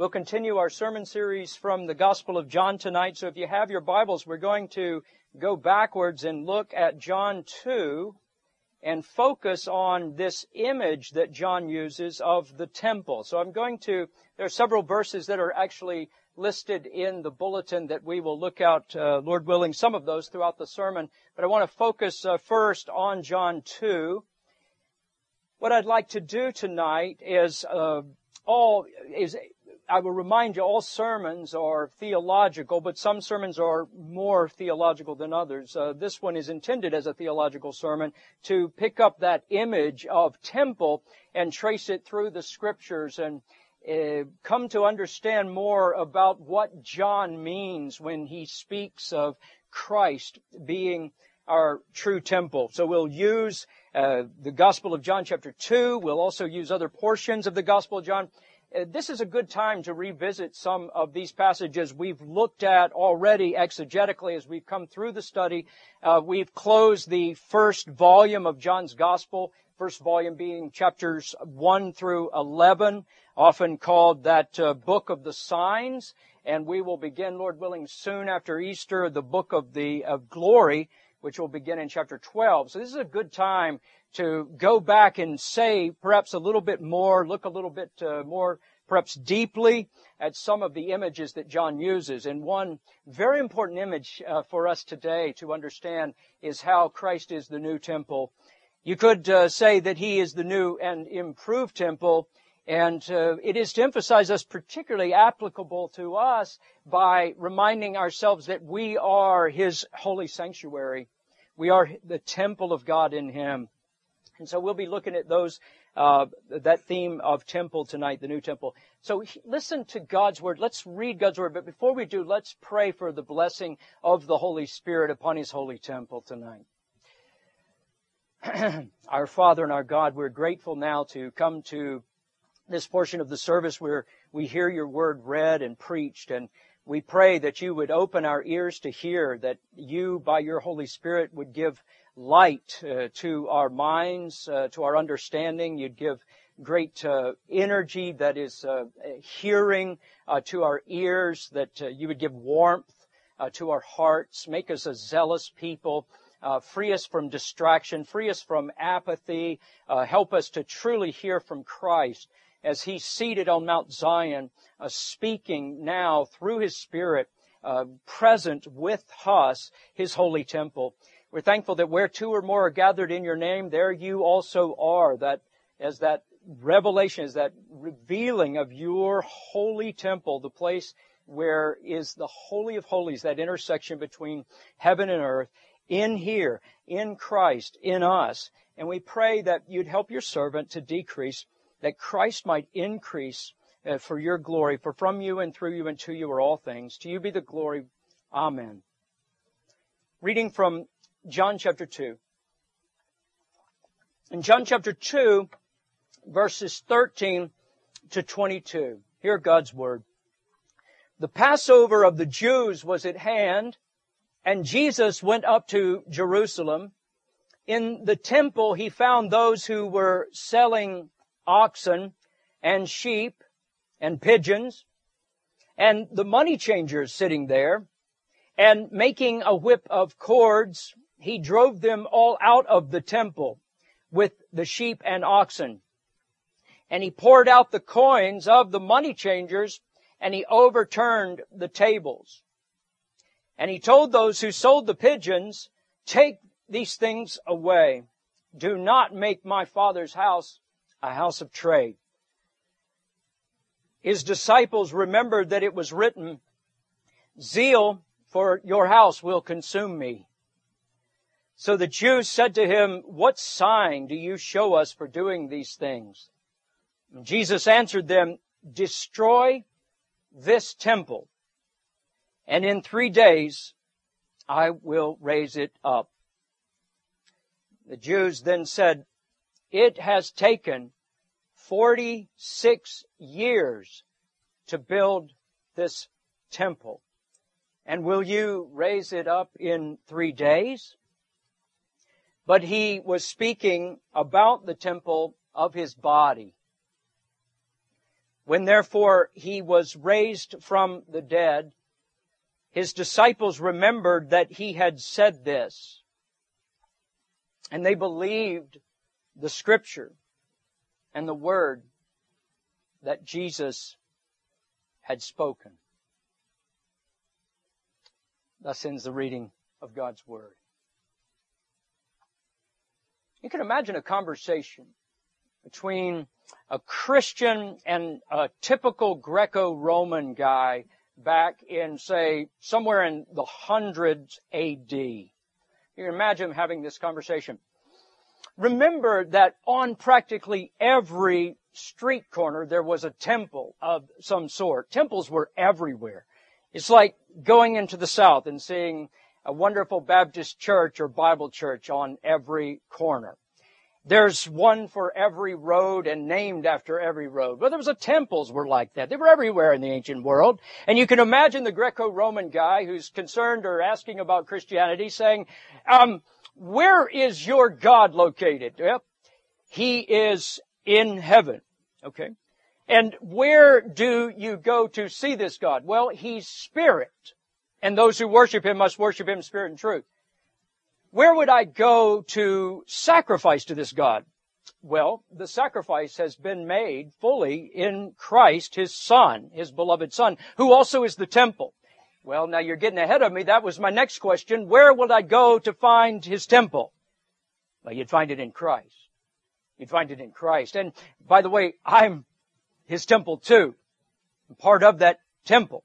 We'll continue our sermon series from the Gospel of John tonight. So if you have your Bibles, we're going to go backwards and look at John 2 and focus on this image that John uses of the temple. So there are several verses that are actually listed in the bulletin that we will look at, Lord willing, some of those throughout the sermon. But I want to focus first on John 2. What I'd like to do tonight is I will remind you, all sermons are theological, but some sermons are more theological than others. This one is intended as a theological sermon to pick up that image of temple and trace it through the Scriptures and come to understand more about what John means when he speaks of Christ being our true temple. So we'll use the Gospel of John chapter 2. We'll also use other portions of the Gospel of John. This is a good time to revisit some of these passages we've looked at already exegetically as we've come through the study. We've closed the first volume of John's Gospel, first volume being chapters 1 through 11, often called that book of the signs. And we will begin, Lord willing, soon after Easter, the book of glory, which will begin in chapter 12. So this is a good time to go back and say perhaps a little bit more, look a little bit more perhaps deeply at some of the images that John uses. And one very important image for us today to understand is how Christ is the new temple. You could say that He is the new and improved temple, and it is to emphasize us particularly applicable to us by reminding ourselves that we are His holy sanctuary. We are the temple of God in Him. And so we'll be looking at that theme of temple tonight, the new temple. So listen to God's Word. Let's read God's Word. But before we do, let's pray for the blessing of the Holy Spirit upon His holy temple tonight. Our Father and our God, we're grateful now to come to this portion of the service where we hear your Word read and preached. And we pray that you would open our ears to hear, that you, by your Holy Spirit, would give light to our minds, to our understanding. You'd give great energy that is hearing to our ears, that you would give warmth to our hearts, make us a zealous people, free us from distraction, free us from apathy, help us to truly hear from Christ as He's seated on Mount Zion, speaking now through His Spirit, present with us, His holy temple. We're thankful that where two or more are gathered in your name, there you also are. That as that revelation, as that revealing of your holy temple, the place where is the Holy of Holies, that intersection between heaven and earth, in here, in Christ, in us. And we pray that you'd help your servant to decrease, that Christ might increase for your glory. For from you and through you and to you are all things. To you be the glory. Amen. Reading from John chapter 2. In John chapter 2, verses 13 to 22. Hear God's Word. The Passover of the Jews was at hand, and Jesus went up to Jerusalem. In the temple He found those who were selling oxen and sheep and pigeons, and the money changers sitting there, and making a whip of cords, He drove them all out of the temple with the sheep and oxen. And He poured out the coins of the money changers, and He overturned the tables. And He told those who sold the pigeons, "Take these things away. Do not make my Father's house a house of trade." His disciples remembered that it was written, "Zeal for your house will consume me." So the Jews said to Him, "What sign do you show us for doing these things?" And Jesus answered them, "Destroy this temple, and in 3 days I will raise it up." The Jews then said, "It has taken 46 years to build this temple, and will you raise it up in 3 days?" But He was speaking about the temple of His body. When therefore he was raised from the dead, his disciples remembered that he had said this, and they believed the Scripture and the word that Jesus had spoken. Thus ends the reading of God's Word. You can imagine a conversation between a Christian and a typical Greco-Roman guy back in, say, somewhere in the hundreds A.D. You can imagine having this conversation. Remember that on practically every street corner there was a temple of some sort. Temples were everywhere. It's like going into the South and seeing a wonderful Baptist church or Bible church on every corner. There's one for every road and named after every road. Well, there was temples were like that. They were everywhere in the ancient world. And you can imagine the Greco-Roman guy who's concerned or asking about Christianity saying, where is your God located? Well, He is in heaven. Okay. And where do you go to see this God? Well, He's spirit. And those who worship Him must worship Him in spirit and truth. Where would I go to sacrifice to this God? Well, the sacrifice has been made fully in Christ, His Son, His beloved Son, who also is the temple. Well, now you're getting ahead of me. That was my next question. Where would I go to find His temple? Well, you'd find it in Christ. You'd find it in Christ. And by the way, I'm His temple too. I'm part of that temple.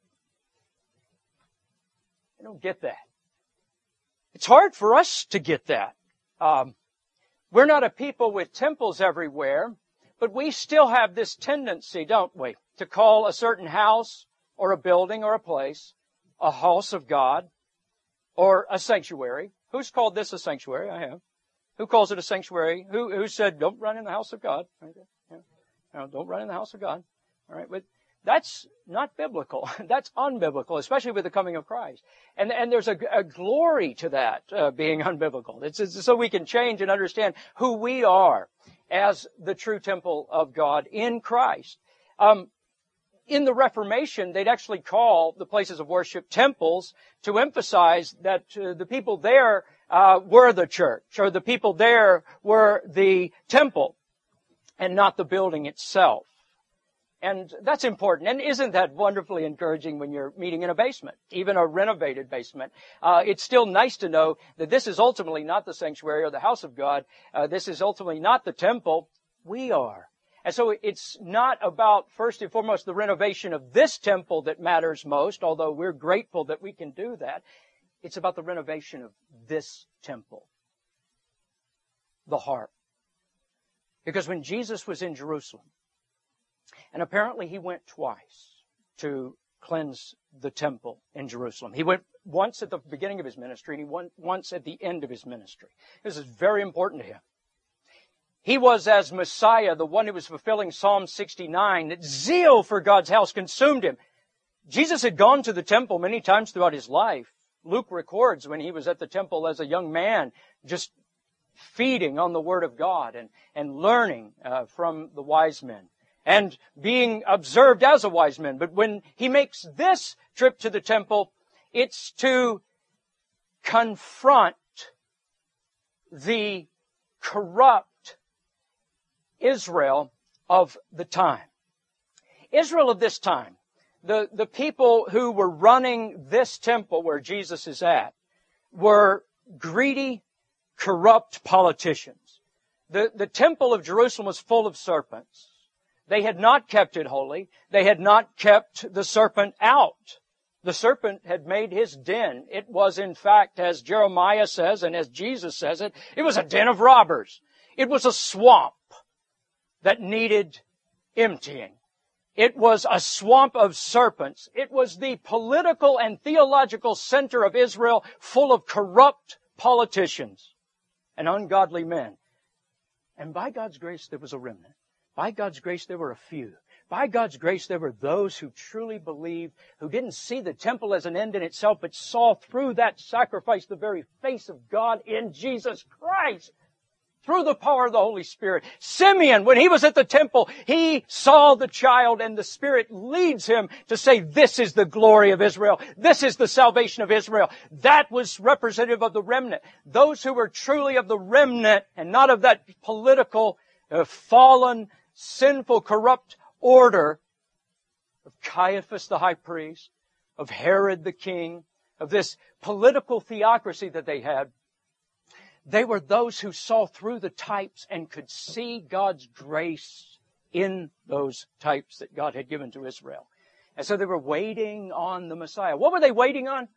I don't get that. It's hard for us to get that. We're not a people with temples everywhere, but we still have this tendency, don't we, to call a certain house or a building or a place a house of God or a sanctuary. Who's called this a sanctuary? I have. Who calls it a sanctuary? Who said, don't run in the house of God? No, don't run in the house of God. All right, but that's not biblical. That's unbiblical, especially with the coming of Christ. And there's a glory to that being unbiblical. It's so we can change and understand who we are as the true temple of God in Christ. In the Reformation, they'd actually call the places of worship temples to emphasize that the people there were the church, or the people there were the temple, and not the building itself. And that's important. And isn't that wonderfully encouraging when you're meeting in a basement, even a renovated basement? It's still nice to know that this is ultimately not the sanctuary or the house of God. This is ultimately not the temple. We are. And so it's not about, first and foremost, the renovation of this temple that matters most, although we're grateful that we can do that. It's about the renovation of this temple, the heart. Because when Jesus was in Jerusalem, and apparently He went twice to cleanse the temple in Jerusalem. He went once at the beginning of His ministry, and He went once at the end of His ministry. This is very important to Him. He was, as Messiah, the one who was fulfilling Psalm 69, that zeal for God's house consumed Him. Jesus had gone to the temple many times throughout His life. Luke records when He was at the temple as a young man, just feeding on the Word of God and learning from the wise men, and being observed as a wise man. But when He makes this trip to the temple, it's to confront the corrupt Israel of the time. Israel of this time, the people who were running this temple where Jesus is at, were greedy, corrupt politicians. The temple of Jerusalem was full of serpents. They had not kept it holy. They had not kept the serpent out. The serpent had made his den. It was, in fact, as Jeremiah says and as Jesus says it was a den of robbers. It was a swamp that needed emptying. It was a swamp of serpents. It was the political and theological center of Israel, full of corrupt politicians and ungodly men. And by God's grace, there was a remnant. By God's grace, there were a few. By God's grace, there were those who truly believed, who didn't see the temple as an end in itself, but saw through that sacrifice the very face of God in Jesus Christ. through the power of the Holy Spirit. Simeon, when he was at the temple, he saw the child and the Spirit leads him to say, this is the glory of Israel. This is the salvation of Israel. That was representative of the remnant. Those who were truly of the remnant and not of that political, fallen, sinful, corrupt order of Caiaphas the high priest, of Herod the king, of this political theocracy that they had. They were those who saw through the types and could see God's grace in those types that God had given to Israel. And so they were waiting on the Messiah. What were they waiting on?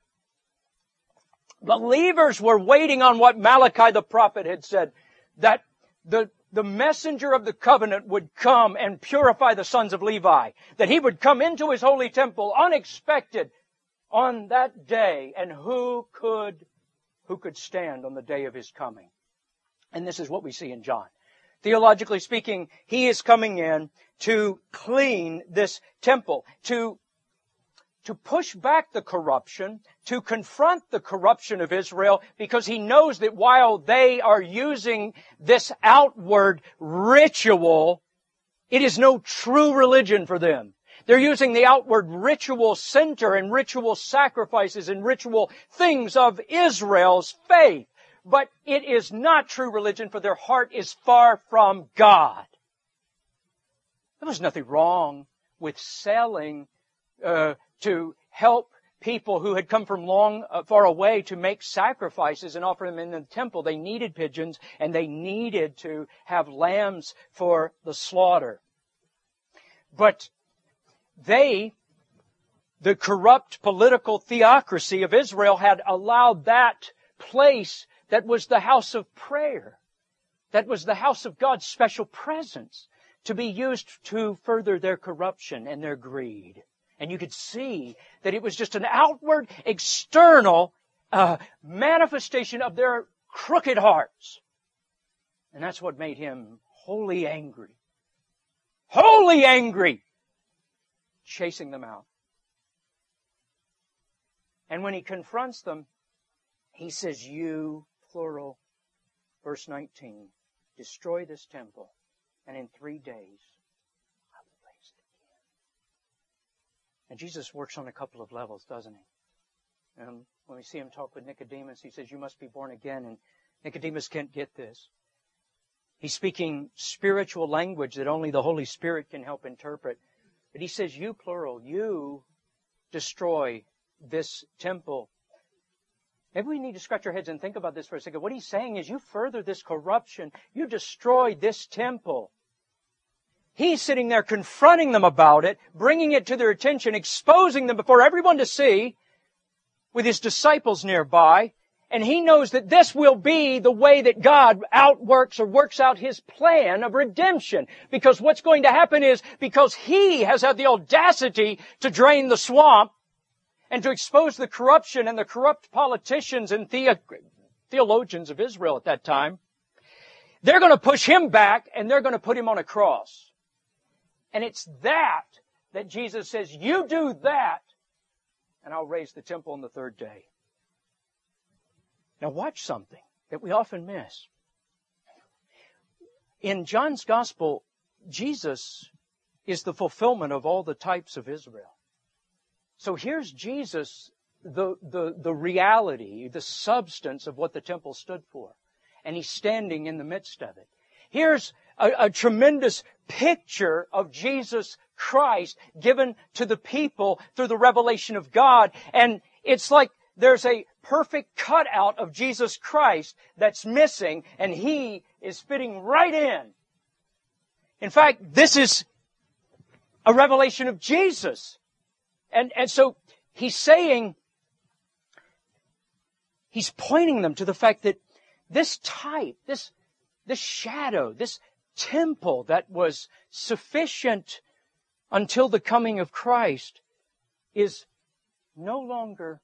Believers were waiting on what Malachi the prophet had said, that the messenger of the covenant would come and purify the sons of Levi, that he would come into his holy temple unexpected on that day. And who could stand on the day of his coming? And this is what we see in John. Theologically speaking, he is coming in to clean this temple, to push back the corruption, to confront the corruption of Israel, because he knows that while they are using this outward ritual, it is no true religion for them. They're using the outward ritual center and ritual sacrifices and ritual things of Israel's faith. But it is not true religion, for their heart is far from God. There was nothing wrong with selling to help people who had come from far away to make sacrifices and offer them in the temple. They needed pigeons and they needed to have lambs for the slaughter. But the corrupt political theocracy of Israel had allowed that place that was the house of prayer, that was the house of God's special presence, to be used to further their corruption and their greed. And you could see that it was just an outward, external manifestation of their crooked hearts. And that's what made him wholly angry. Wholly angry! Chasing them out. And when he confronts them, he says, you, plural, verse 19, destroy this temple, and in 3 days I will raise it again. And Jesus works on a couple of levels, doesn't he? When we see him talk with Nicodemus, he says, you must be born again, and Nicodemus can't get this. He's speaking spiritual language that only the Holy Spirit can help interpret. But he says, you, plural, you destroy this temple. Maybe we need to scratch our heads and think about this for a second. What he's saying is, you further this corruption. You destroy this temple. He's sitting there confronting them about it, bringing it to their attention, exposing them before everyone to see, with his disciples nearby. And he knows that this will be the way that God works out his plan of redemption. Because what's going to happen is, because he has had the audacity to drain the swamp and to expose the corruption and the corrupt politicians and theologians of Israel at that time, they're going to push him back and they're going to put him on a cross. And it's that Jesus says, you do that, and I'll raise the temple on the 3rd day. Now watch something that we often miss. In John's Gospel, Jesus is the fulfillment of all the types of Israel. So here's Jesus, the reality, the substance of what the temple stood for. And he's standing in the midst of it. Here's a tremendous picture of Jesus Christ given to the people through the revelation of God. And it's like there's a perfect cutout of Jesus Christ that's missing, and he is fitting right in. In fact, this is a revelation of Jesus. And so he's saying, he's pointing them to the fact that this type, this shadow, this temple that was sufficient until the coming of Christ is no longer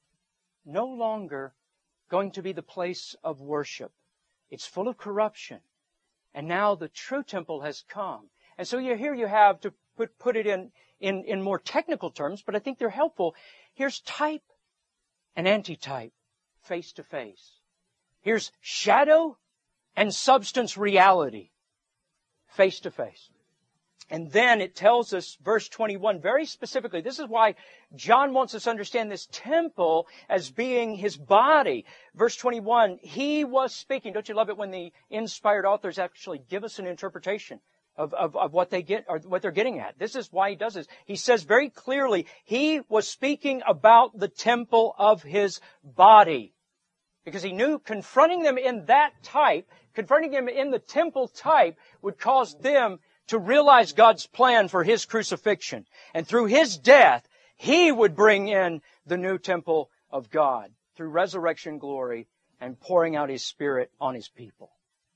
going to be the place of worship. It's full of corruption. And now the true temple has come. And so here you have, to put it in more technical terms, but I think they're helpful. Here's type and antitype face to face. Here's shadow and substance reality face to face. And then it tells us, verse 21, very specifically, this is why John wants us to understand this temple as being His body. Verse 21, He was speaking. Don't you love it when the inspired authors actually give us an interpretation of what they get, or what they're getting at? This is why He does this. He says very clearly, He was speaking about the temple of His body. Because He knew confronting them in that type, confronting them in the temple type, would cause them to realize God's plan for His crucifixion. And through His death, He would bring in the new temple of God through resurrection glory and pouring out His Spirit on His people.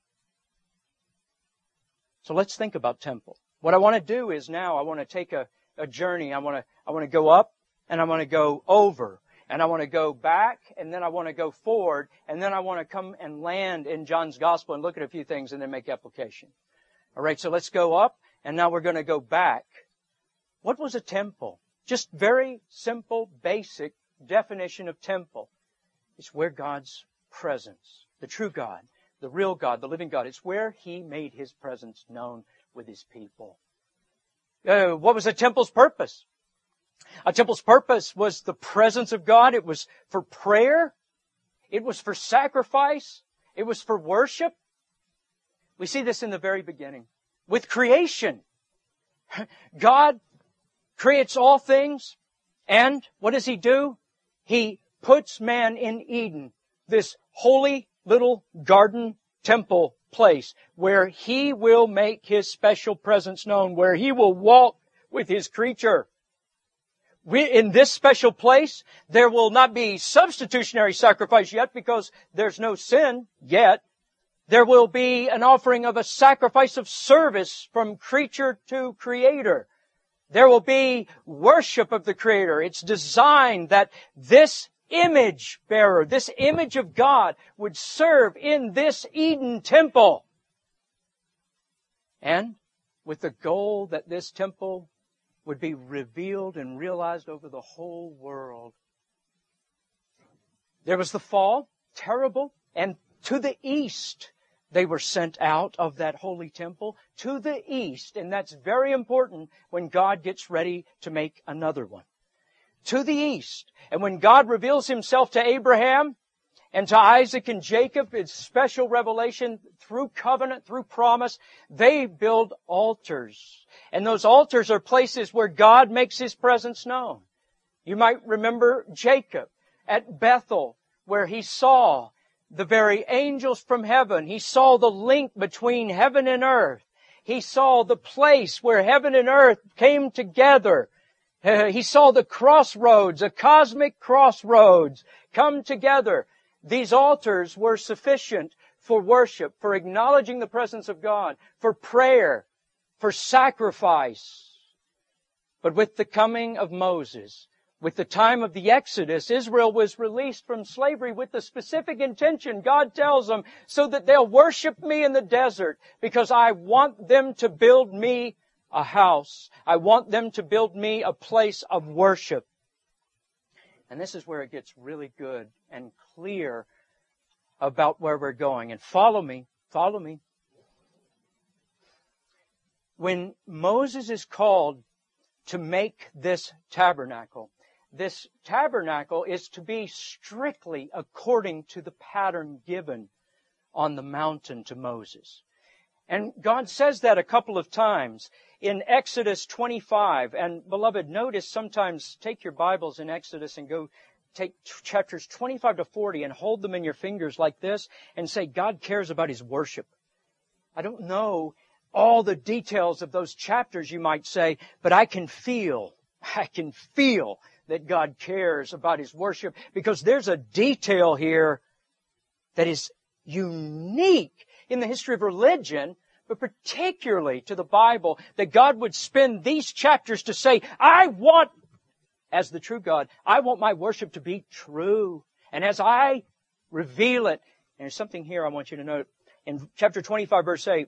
So let's think about temple. What I want to do is now I want to take a journey. I want to go up and I want to go over. And I want to go back, and then I want to go forward, and then I want to come and land in John's Gospel and look at a few things and then make application. All right, so let's go up, and now we're going to go back. What was a temple? Just very simple, basic definition of temple. It's where God's presence, the true God, the real God, the living God, it's where He made His presence known with His people. What was a temple's purpose? A temple's purpose was the presence of God. It was for prayer. It was for sacrifice. It was for worship. We see this in the very beginning. With creation, God creates all things, and what does He do? He puts man in Eden, this holy little garden temple place where He will make His special presence known, where He will walk with His creature. In this special place, there will not be substitutionary sacrifice yet because there's no sin yet. There will be an offering of a sacrifice of service from creature to Creator. There will be worship of the Creator. It's designed that this image bearer, this image of God, would serve in this Eden temple. And with the goal that this temple would be revealed and realized over the whole world. There was the fall, terrible, and to the east they were sent out of that holy temple, to the east, and that's very important when God gets ready to make another one. To the east. And when God reveals Himself to Abraham and to Isaac and Jacob, it's special revelation through covenant, through promise, they build altars. And those altars are places where God makes His presence known. You might remember Jacob at Bethel, where he saw the very angels from heaven. He saw the link between heaven and earth. He saw the place where heaven and earth came together. He saw the crossroads, a cosmic crossroads, come together. These altars were sufficient for worship, for acknowledging the presence of God, for prayer, for sacrifice. But with the coming of Moses, with the time of the Exodus, Israel was released from slavery with the specific intention, God tells them, so that they'll worship Me in the desert, because I want them to build Me a house. I want them to build Me a place of worship. And this is where it gets really good and clear about where we're going. And follow me. When Moses is called to make this tabernacle is to be strictly according to the pattern given on the mountain to Moses. And God says that a couple of times in Exodus 25. And beloved, notice sometimes take your Bibles in Exodus and go take chapters 25 to 40 and hold them in your fingers like this and say, God cares about His worship. I don't know all the details of those chapters, you might say, but I can feel that God cares about His worship, because there's a detail here that is unique in the history of religion, but particularly to the Bible, that God would spend these chapters to say, I want, as the true God, I want my worship to be true. And as I reveal it, and there's something here I want you to note. In chapter 25, verse 8,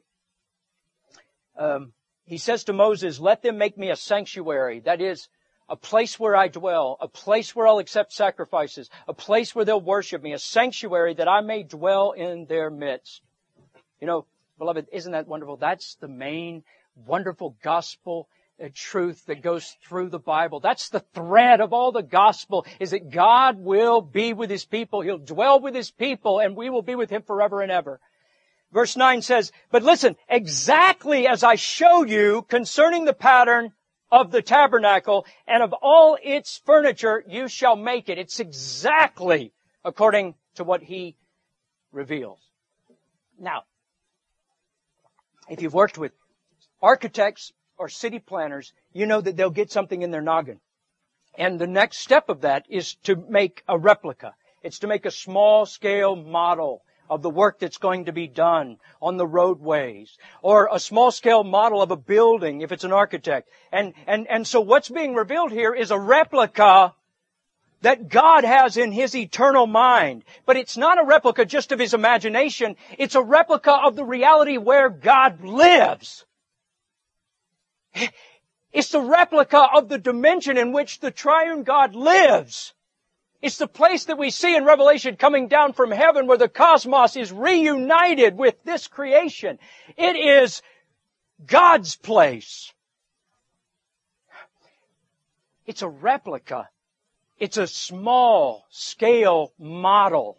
He says to Moses, let them make Me a sanctuary. That is, a place where I dwell, a place where I'll accept sacrifices, a place where they'll worship Me, a sanctuary that I may dwell in their midst. You know, beloved, isn't that wonderful? That's the main wonderful gospel truth that goes through the Bible. That's the thread of all the gospel, is that God will be with His people. He'll dwell with His people, and we will be with Him forever and ever. Verse 9 says, but listen, exactly as I show you concerning the pattern of the tabernacle and of all its furniture, you shall make it. It's exactly according to what He reveals. Now, if you've worked with architects or city planners, you know that they'll get something in their noggin. And the next step of that is to make a replica. It's to make a small-scale model of the work that's going to be done on the roadways, or a small-scale model of a building if it's an architect. And so what's being revealed here is a replica that God has in His eternal mind. But it's not a replica just of His imagination. It's a replica of the reality where God lives. It's the replica of the dimension in which the triune God lives. It's the place that we see in Revelation coming down from heaven where the cosmos is reunited with this creation. It is God's place. It's a replica. It's a small scale model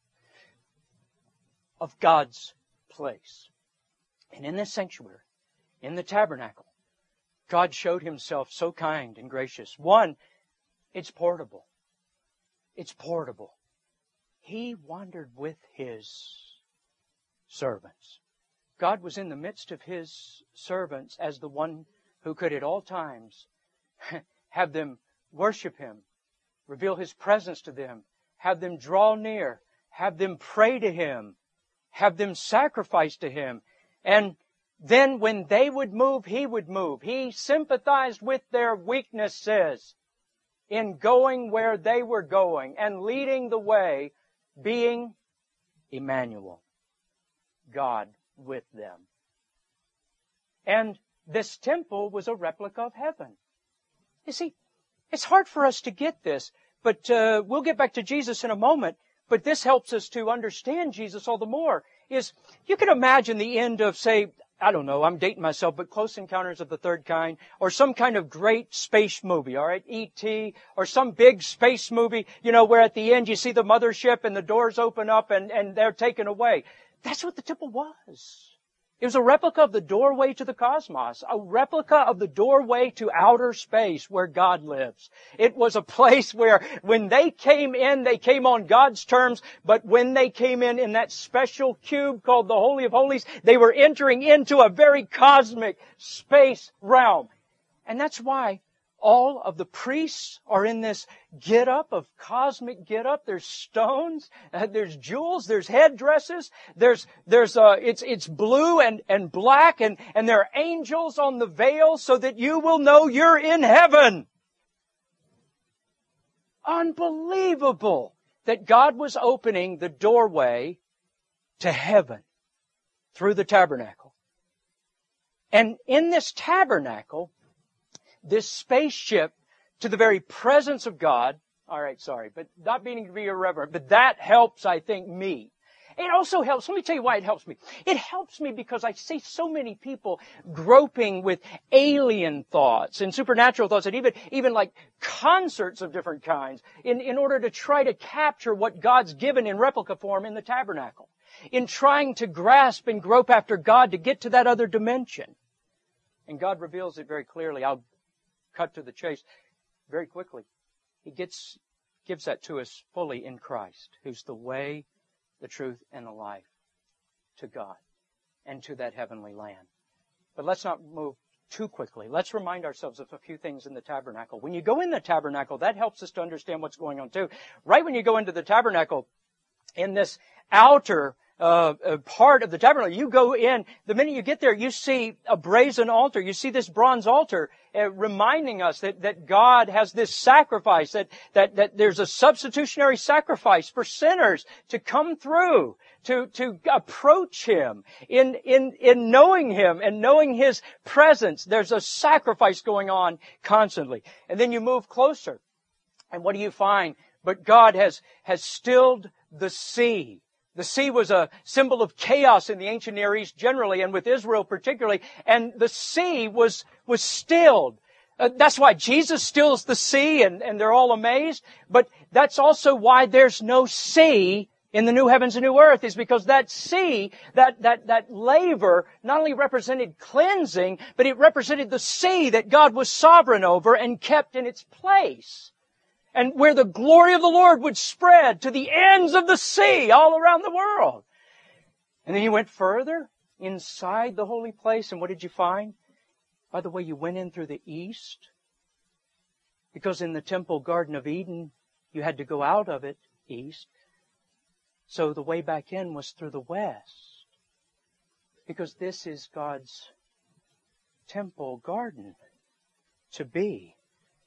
of God's place. And in this sanctuary, in the tabernacle, God showed Himself so kind and gracious. One, it's portable. It's portable. He wandered with His servants. God was in the midst of His servants as the one who could at all times have them worship Him, reveal His presence to them, have them draw near, have them pray to Him, have them sacrifice to Him. And then when they would move, He would move. He sympathized with their weaknesses in going where they were going and leading the way, being Emmanuel, God with them. And this temple was a replica of heaven. You see, it's hard for us to get this, but we'll get back to Jesus in a moment. But this helps us to understand Jesus all the more. Is you can imagine the end of, say, I don't know, I'm dating myself, but Close Encounters of the Third Kind, or some kind of great space movie, all right, E.T., or some big space movie, you know, where at the end you see the mothership and the doors open up and they're taken away. That's what the temple was. It was a replica of the doorway to the cosmos, a replica of the doorway to outer space where God lives. It was a place where when they came in, they came on God's terms, but when they came in that special cube called the Holy of Holies, they were entering into a very cosmic space realm. And that's why all of the priests are in this get-up of cosmic get-up. There's stones, there's jewels, there's headdresses, it's blue and black, and there are angels on the veil so that you will know you're in heaven. Unbelievable that God was opening the doorway to heaven through the tabernacle. And in this tabernacle, this spaceship to the very presence of God. All right, sorry, but not meaning to be irreverent, but that helps, I think, me. It also helps. Let me tell you why it helps me. It helps me because I see so many people groping with alien thoughts and supernatural thoughts, and even like concerts of different kinds in order to try to capture what God's given in replica form in the tabernacle, in trying to grasp and grope after God to get to that other dimension. And God reveals it very clearly. I'll cut to the chase very quickly. He gives that to us fully in Christ, who's the way, the truth, and the life to God and to that heavenly land. But let's not move too quickly. Let's remind ourselves of a few things in the tabernacle. When you go in the tabernacle, that helps us to understand what's going on too. Right when you go into the tabernacle, in this outer part of the tabernacle, you go in, the minute you get there, you see a brazen altar. You see this bronze altar reminding us that God has this sacrifice, that there's a substitutionary sacrifice for sinners to come through, to approach Him in knowing Him and knowing His presence. There's a sacrifice going on constantly. And then you move closer. And what do you find? But God has stilled the sea. The sea was a symbol of chaos in the ancient Near East generally, and with Israel particularly. And the sea was stilled. That's why Jesus stills the sea, and they're all amazed. But that's also why there's no sea in the new heavens and new earth, is because that sea, that laver, not only represented cleansing, but it represented the sea that God was sovereign over and kept in its place. And where the glory of the Lord would spread to the ends of the sea all around the world. And then He went further inside the holy place, and what did you find? By the way, you went in through the east, because in the temple Garden of Eden, you had to go out of it east. So the way back in was through the west, because this is God's temple garden to be,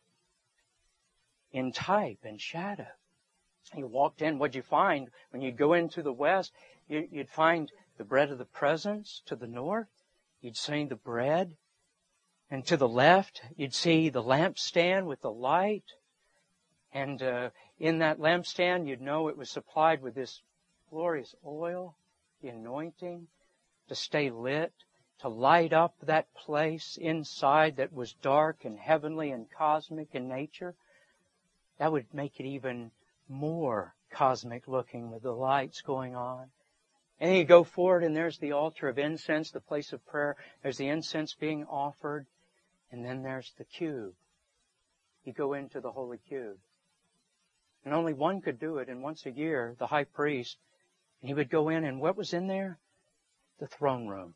in type and shadow. You walked in, what'd you find? When you go into the west, you'd find the bread of the presence to the north. You'd see the bread. And to the left, you'd see the lampstand with the light. And in that lampstand, you'd know it was supplied with this glorious oil, the anointing, to stay lit, to light up that place inside that was dark and heavenly and cosmic in nature. That would make it even more cosmic looking with the lights going on. And then you go forward, and there's the altar of incense, the place of prayer. There's the incense being offered. And then there's the cube. You go into the holy cube. And only one could do it. And once a year, the high priest, and he would go in, and what was in there? The throne room.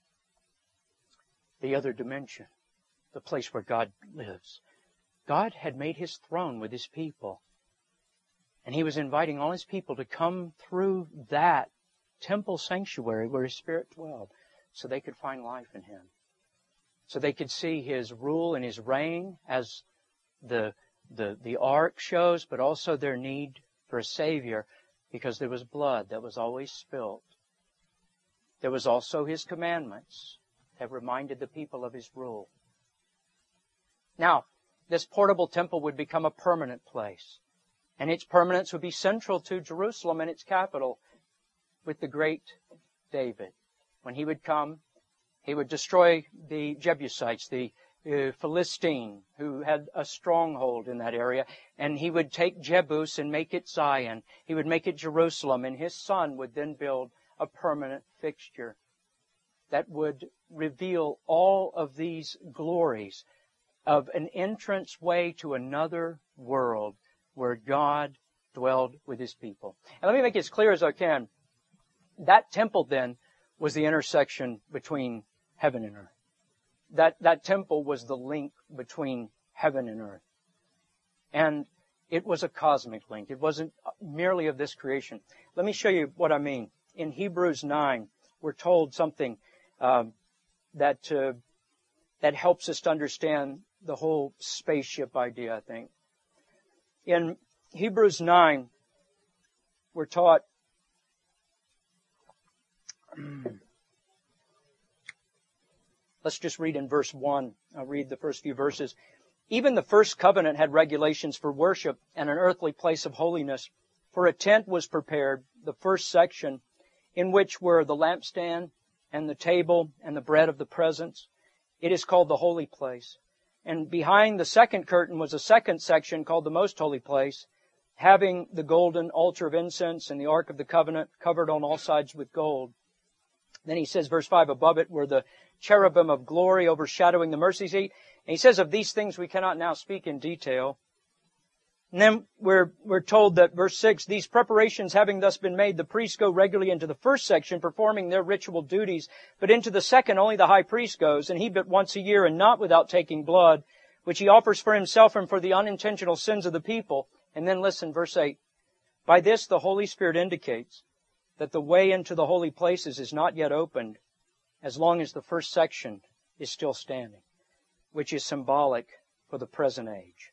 The other dimension. The place where God lives. God had made His throne with His people. And He was inviting all His people to come through that temple sanctuary where His Spirit dwelled, so they could find life in Him. So they could see His rule and His reign as the ark shows, but also their need for a Savior, because there was blood that was always spilt. There was also His commandments that reminded the people of His rule. Now, this portable temple would become a permanent place. And its permanence would be central to Jerusalem and its capital with the great David. When he would come, he would destroy the Jebusites, the Philistine, who had a stronghold in that area. And he would take Jebus and make it Zion. He would make it Jerusalem. And his son would then build a permanent fixture that would reveal all of these glories of an entrance way to another world where God dwelled with His people. And let me make it as clear as I can. That temple then was the intersection between heaven and earth. That temple was the link between heaven and earth. And it was a cosmic link. It wasn't merely of this creation. Let me show you what I mean. In Hebrews 9, we're told something that helps us to understand the whole spaceship idea, I think. In Hebrews 9, we're taught let's just read in verse 1. I'll read the first few verses. Even the first covenant had regulations for worship and an earthly place of holiness. For a tent was prepared, the first section, in which were the lampstand and the table and the bread of the presence. It is called the holy place. And behind the second curtain was a second section called the most holy place, having the golden altar of incense and the ark of the covenant covered on all sides with gold. Then he says, verse 5, above it were the cherubim of glory overshadowing the mercy seat. And he says, of these things we cannot now speak in detail. And then we're told that, verse 6, these preparations having thus been made, the priests go regularly into the first section, performing their ritual duties. But into the second, only the high priest goes, and he but once a year, and not without taking blood, which he offers for himself and for the unintentional sins of the people. And then listen, verse 8. By this the Holy Spirit indicates that the way into the holy places is not yet opened, as long as the first section is still standing, which is symbolic for the present age.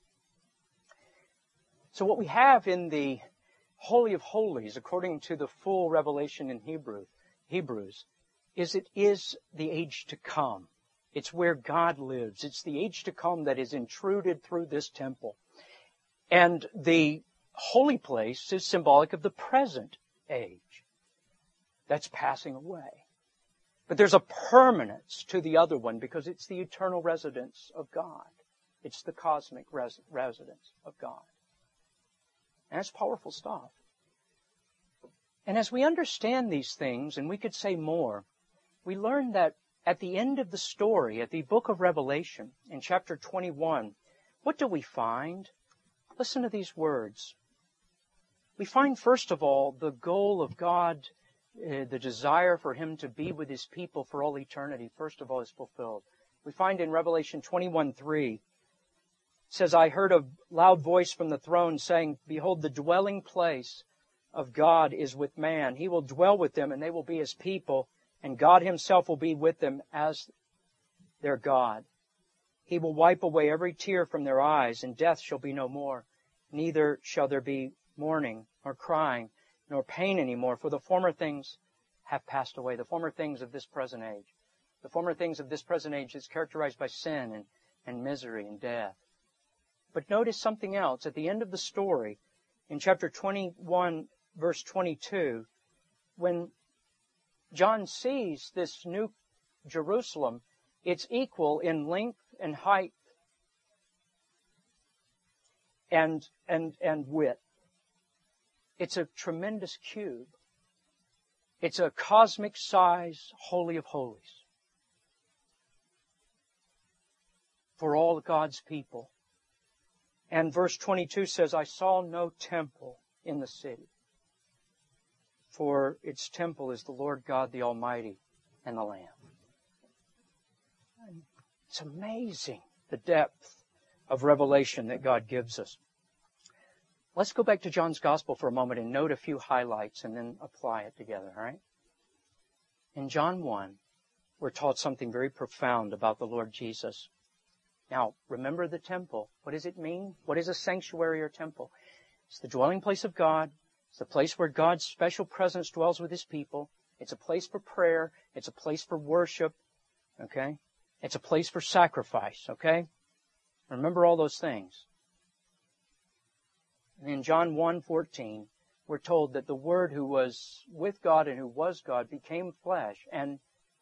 So what we have in the Holy of Holies, according to the full revelation in Hebrews, is it is the age to come. It's where God lives. It's the age to come that is intruded through this temple. And the holy place is symbolic of the present age. that's passing away. But there's a permanence to the other one because it's the eternal residence of God. It's the cosmic residence of God. And that's powerful stuff. And as we understand these things, and we could say more, we learn that at the end of the story, at the book of Revelation, in chapter 21, what do we find? Listen to these words. We find, first of all, the goal of God, the desire for Him to be with His people for all eternity, first of all, is fulfilled. We find in Revelation 21:3, it says, I heard a loud voice from the throne saying, Behold, the dwelling place of God is with man. He will dwell with them, and they will be His people, and God Himself will be with them as their God. He will wipe away every tear from their eyes, and death shall be no more. Neither shall there be mourning, nor crying, nor pain anymore, for the former things have passed away. The former things of this present age. The former things of this present age is characterized by sin and misery and death. But notice something else. At the end of the story, in chapter 21, verse 22, when John sees this new Jerusalem, it's equal in length and height and width. It's a tremendous cube. It's a cosmic size Holy of Holies for all God's people. And verse 22 says, I saw no temple in the city, for its temple is the Lord God the Almighty and the Lamb. It's amazing, the depth of revelation that God gives us. Let's go back to John's Gospel for a moment and note a few highlights and then apply it together, all right? In John 1, we're taught something very profound about the Lord Jesus. Now, remember the temple. What does it mean? What is a sanctuary or temple? It's the dwelling place of God. It's the place where God's special presence dwells with His people. It's a place for prayer. It's a place for worship. Okay? It's a place for sacrifice. Okay? Remember all those things. And in John 1:14, we're told that the Word who was with God and who was God became flesh, and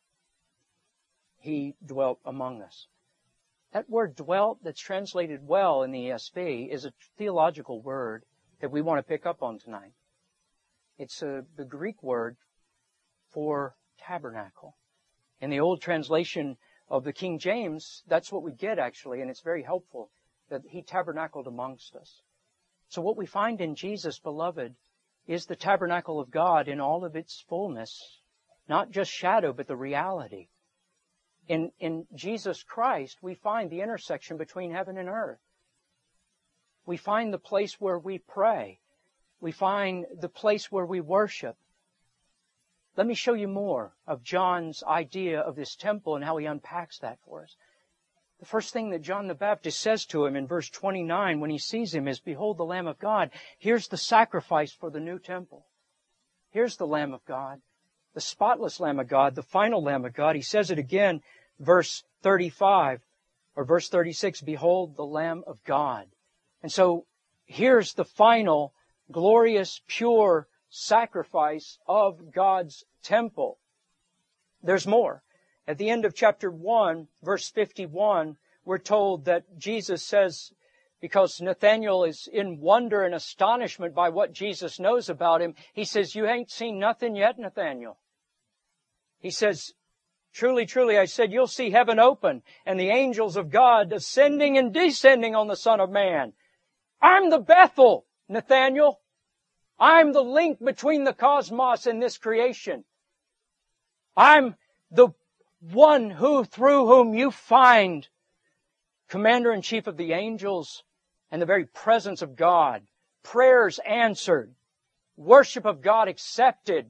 He dwelt among us. That word dwelt, that's translated well in the ESV, is a theological word that we want to pick up on tonight. It's the Greek word for tabernacle. In the old translation of the King James, that's what we get actually, and it's very helpful, that He tabernacled amongst us. So what we find in Jesus, beloved, is the tabernacle of God in all of its fullness. Not just shadow, but the reality. In Jesus Christ, we find the intersection between heaven and earth. We find the place where we pray. We find the place where we worship. Let me show you more of John's idea of this temple and how he unpacks that for us. The first thing that John the Baptist says to him in verse 29 when he sees him is, Behold the Lamb of God. Here's the sacrifice for the new temple. Here's the Lamb of God. The spotless Lamb of God, the final Lamb of God. He says it again, verse 35 or verse 36, Behold the Lamb of God. And so here's the final glorious, pure sacrifice of God's temple. There's more. At the end of chapter 1, verse 51, we're told that Jesus says, because Nathanael is in wonder and astonishment by what Jesus knows about him, he says, You ain't seen nothing yet, Nathanael. He says, Truly, truly, I said, you'll see heaven open and the angels of God ascending and descending on the Son of Man. I'm the Bethel, Nathanael. I'm the link between the cosmos and this creation. I'm the one through whom you find Commander-in-Chief of the angels and the very presence of God, prayers answered, worship of God accepted.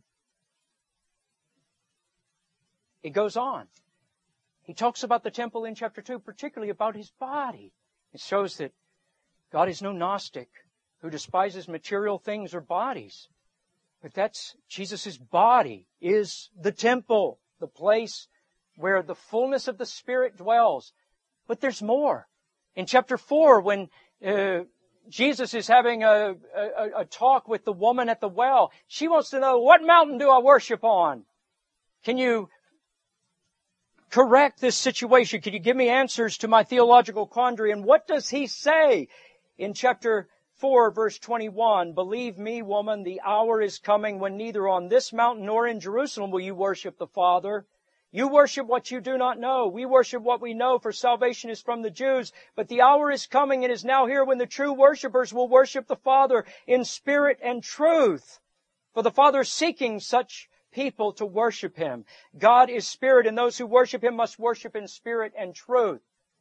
It goes on. He talks about the temple in chapter 2, particularly about His body. It shows that God is no Gnostic who despises material things or bodies. But that's Jesus' body is the temple, the place where the fullness of the Spirit dwells. But there's more. In chapter 4, when Jesus is having a talk with the woman at the well. She wants to know, what mountain do I worship on? Can you correct this situation? Can you give me answers to my theological quandary? And what does He say in chapter 4, verse 21? Believe me, woman, the hour is coming when neither on this mountain nor in Jerusalem will you worship the Father. You worship what you do not know. We worship what we know, for salvation is from the Jews. But the hour is coming and is now here when the true worshipers will worship the Father in spirit and truth. For the Father is seeking such people to worship Him. God is spirit, and those who worship Him must worship in spirit and truth.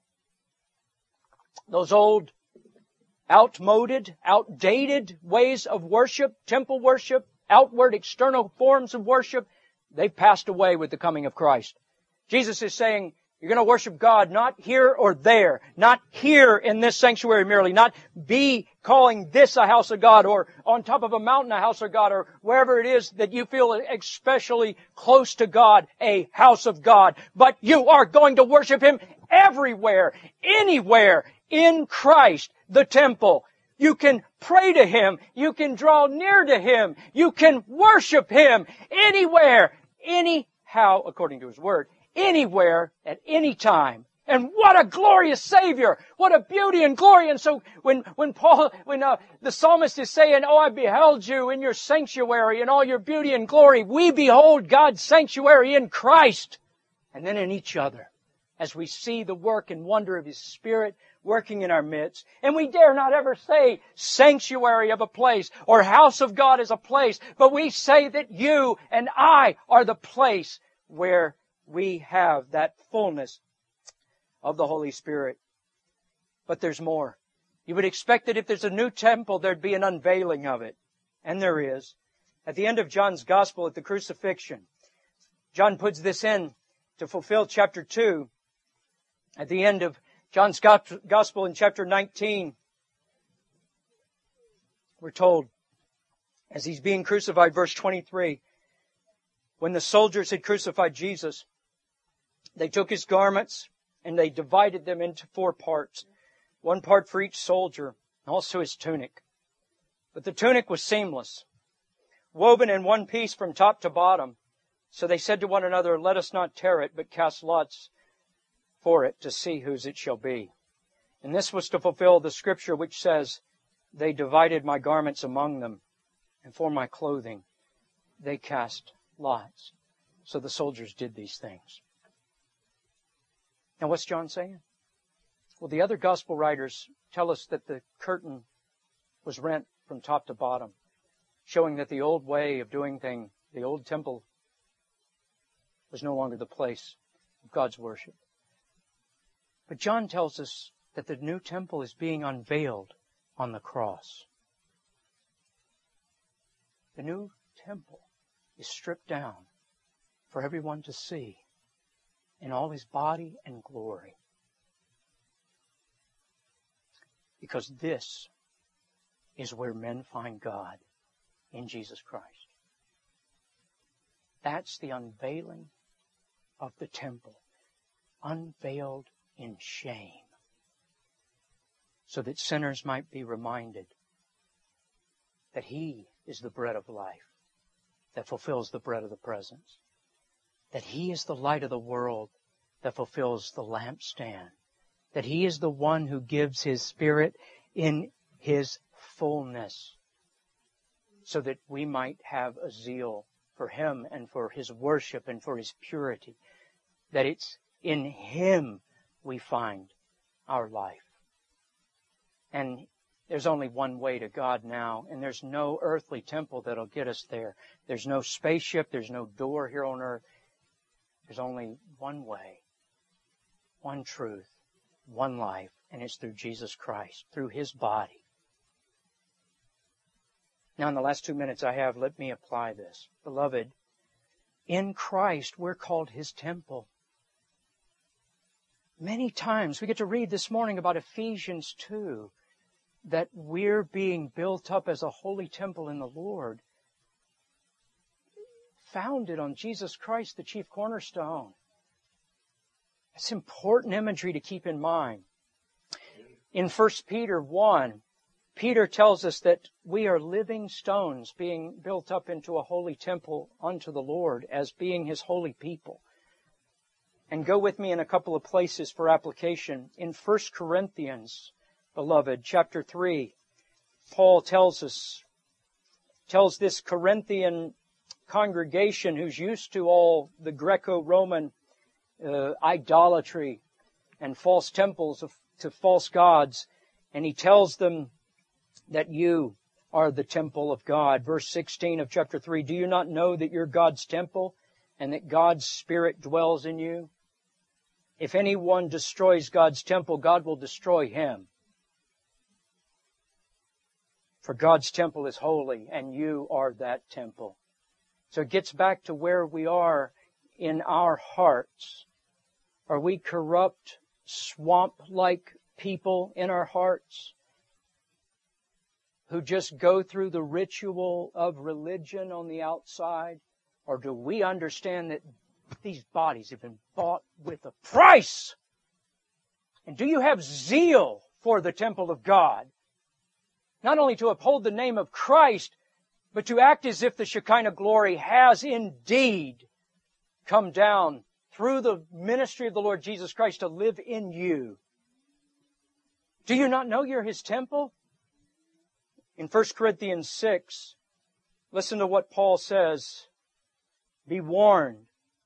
Those old, outmoded, outdated ways of worship, temple worship, outward, external forms of worship, they've passed away with the coming of Christ. Jesus is saying, you're going to worship God not here or there, not here in this sanctuary merely, not be calling this a house of God, or on top of a mountain a house of God, or wherever it is that you feel especially close to God, a house of God. But you are going to worship Him everywhere, anywhere, in Christ, the temple. You can pray to Him. You can draw near to Him. You can worship Him anywhere, anyhow, according to His Word, anywhere, at any time. And what a glorious Savior! What a beauty and glory! And so when the psalmist is saying, "Oh, I beheld you in your sanctuary in all your beauty and glory," we behold God's sanctuary in Christ, and then in each other, as we see the work and wonder of His Spirit working in our midst. And we dare not ever say sanctuary of a place or house of God is a place, but we say that you and I are the place where we have that fullness of the Holy Spirit. But there's more. You would expect that if there's a new temple, there'd be an unveiling of it. And there is. At the end of John's Gospel, at the crucifixion, John puts this in to fulfill chapter 2. At the end of John's Gospel in chapter 19, we're told, as He's being crucified, verse 23, when the soldiers had crucified Jesus, they took His garments and they divided them into 4 parts, 1 part for each soldier, and also His tunic. But the tunic was seamless, woven in one piece from top to bottom. So they said to one another, "Let us not tear it, but cast lots for it to see whose it shall be." And this was to fulfill the scripture which says, "They divided my garments among them, and for my clothing they cast lots." So the soldiers did these things. Now what's John saying? Well, the other gospel writers tell us that the curtain was rent from top to bottom, showing that the old way of doing things, the old temple, was no longer the place of God's worship. But John tells us that the new temple is being unveiled on the cross. The new temple is stripped down for everyone to see in all His body and glory. Because this is where men find God, in Jesus Christ. That's the unveiling of the temple, unveiled in shame, so that sinners might be reminded that He is the bread of life that fulfills the bread of the presence, that He is the light of the world that fulfills the lampstand, that He is the one who gives His Spirit in His fullness, so that we might have a zeal for Him and for His worship and for His purity, that it's in Him we find our life. And there's only one way to God now, and there's no earthly temple that'll get us there. There's no spaceship, there's no door here on earth. There's only one way, one truth, one life, and it's through Jesus Christ, through His body. Now, in the last 2 minutes I have, let me apply this. Beloved, in Christ we're called His temple. Many times we get to read this morning about Ephesians 2, that we're being built up as a holy temple in the Lord, founded on Jesus Christ, the chief cornerstone. It's important imagery to keep in mind. In 1 Peter 1, Peter tells us that we are living stones being built up into a holy temple unto the Lord as being His holy people. And go with me in a couple of places for application. In 1 Corinthians, beloved, chapter 3, Paul tells this Corinthian congregation who's used to all the Greco-Roman idolatry and false temples to false gods, and he tells them that you are the temple of God. Verse 16 of chapter 3, do you not know that you're God's temple and that God's Spirit dwells in you? If anyone destroys God's temple, God will destroy him. For God's temple is holy, and you are that temple. So it gets back to where we are in our hearts. Are we corrupt, swamp-like people in our hearts who just go through the ritual of religion on the outside? Or do we understand that these bodies have been bought with a price? And do you have zeal for the temple of God? Not only to uphold the name of Christ, but to act as if the Shekinah glory has indeed come down through the ministry of the Lord Jesus Christ to live in you. Do you not know you're His temple? In 1 Corinthians 6, listen to what Paul says. Be warned.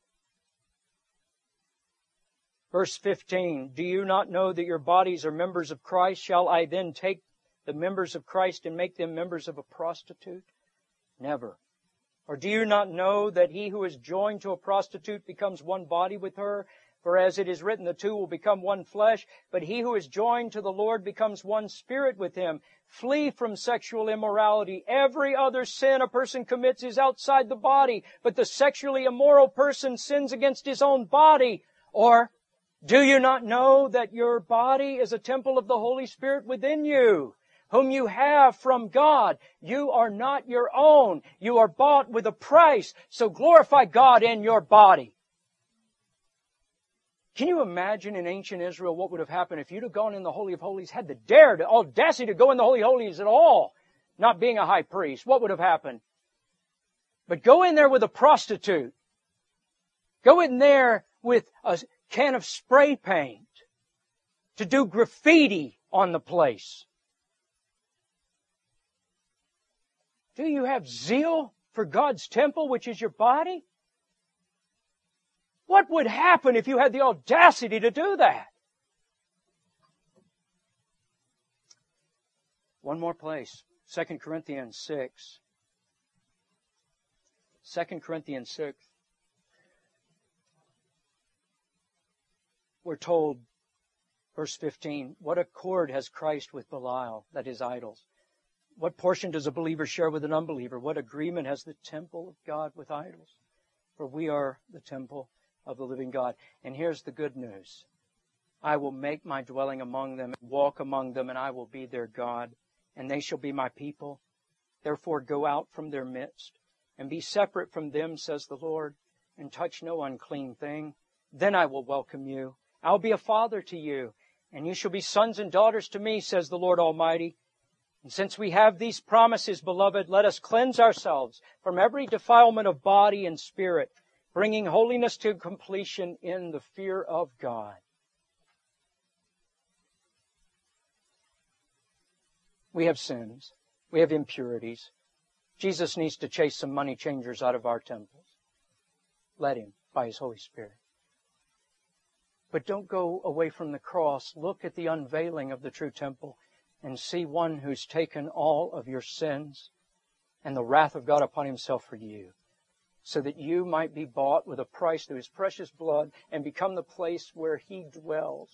Verse 15, do you not know that your bodies are members of Christ? Shall I then take the members of Christ and make them members of a prostitute? Never. Or do you not know that he who is joined to a prostitute becomes one body with her? For as it is written, the two will become one flesh. But he who is joined to the Lord becomes one spirit with Him. Flee from sexual immorality. Every other sin a person commits is outside the body, but the sexually immoral person sins against his own body. Or do you not know that your body is a temple of the Holy Spirit within you, whom you have from God? You are not your own. You are bought with a price. So glorify God in your body. Can you imagine in ancient Israel what would have happened if you'd have gone in the Holy of Holies, had the audacity to go in the Holy of Holies at all, not being a high priest? What would have happened? But go in there with a prostitute. Go in there with a can of spray paint to do graffiti on the place. Do you have zeal for God's temple, which is your body? What would happen if you had the audacity to do that? One more place. 2 Corinthians 6. 2 Corinthians 6. We're told, verse 15, what accord has Christ with Belial, that is idols? What portion does a believer share with an unbeliever? What agreement has the temple of God with idols? For we are the temple of the living God. And here's the good news. I will make my dwelling among them, and walk among them, and I will be their God, and they shall be my people. Therefore go out from their midst, and be separate from them, says the Lord, and touch no unclean thing. Then I will welcome you. I'll be a father to you, and you shall be sons and daughters to me, says the Lord Almighty. And since we have these promises, beloved, let us cleanse ourselves from every defilement of body and spirit, bringing holiness to completion in the fear of God. We have sins. We have impurities. Jesus needs to chase some money changers out of our temples. Let Him by His Holy Spirit. But don't go away from the cross. Look at the unveiling of the true temple and see one who's taken all of your sins and the wrath of God upon Himself for you, so that you might be bought with a price through His precious blood and become the place where He dwells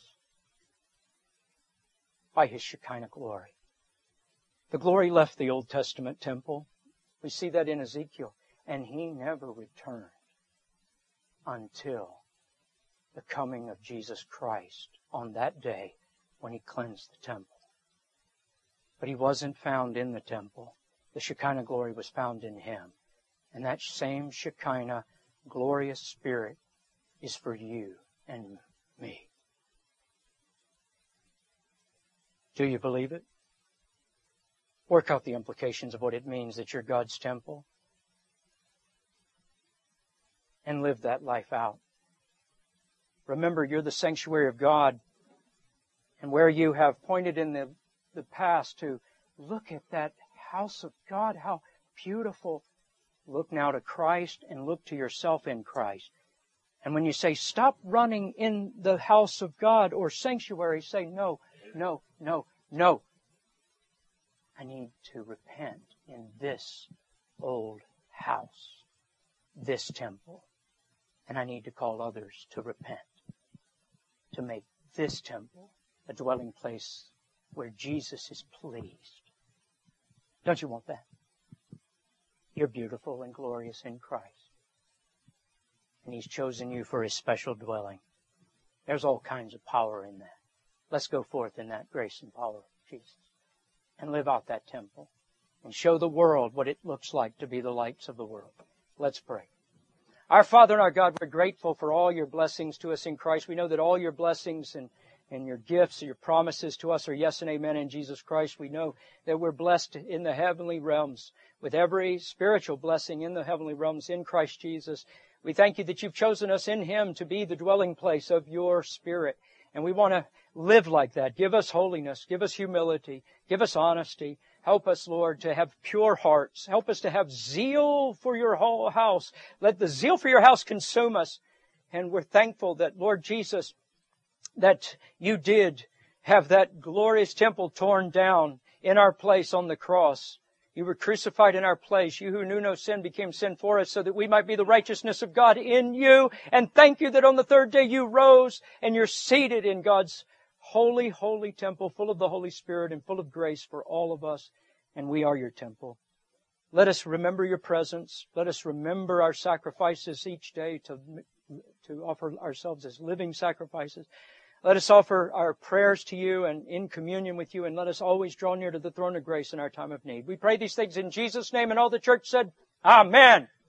by His Shekinah glory. The glory left the Old Testament temple. We see that in Ezekiel. And He never returned until the coming of Jesus Christ on that day when He cleansed the temple. But He wasn't found in the temple. The Shekinah glory was found in Him. And that same Shekinah glorious Spirit is for you and me. Do you believe it? Work out the implications of what it means that you're God's temple. And live that life out. Remember, you're the sanctuary of God. And where you have pointed in the past to look at that house of God, how beautiful. Look now to Christ and look to yourself in Christ. And when you say, stop running in the house of God or sanctuary, say, no, no, no, no. I need to repent in this old house, this temple. And I need to call others to repent, to make this temple a dwelling place where Jesus is pleased. Don't you want that? You're beautiful and glorious in Christ. And He's chosen you for His special dwelling. There's all kinds of power in that. Let's go forth in that grace and power of Jesus and live out that temple and show the world what it looks like to be the lights of the world. Let's pray. Our Father and our God, we're grateful for all your blessings to us in Christ. We know that all your blessings and your gifts, your promises to us are yes and amen in Jesus Christ. We know that we're blessed in the heavenly realms with every spiritual blessing in the heavenly realms in Christ Jesus. We thank you that you've chosen us in Him to be the dwelling place of your Spirit. And we want to live like that. Give us holiness. Give us humility. Give us honesty. Help us, Lord, to have pure hearts. Help us to have zeal for your whole house. Let the zeal for your house consume us. And we're thankful that, Lord Jesus, that you did have that glorious temple torn down in our place on the cross. You were crucified in our place. You who knew no sin became sin for us so that we might be the righteousness of God in you. And thank you that on the third day you rose and you're seated in God's holy, holy temple, full of the Holy Spirit and full of grace for all of us. And we are your temple. Let us remember your presence. Let us remember our sacrifices each day to offer ourselves as living sacrifices. Let us offer our prayers to you and in communion with you, and let us always draw near to the throne of grace in our time of need. We pray these things in Jesus' name, and all the church said, Amen.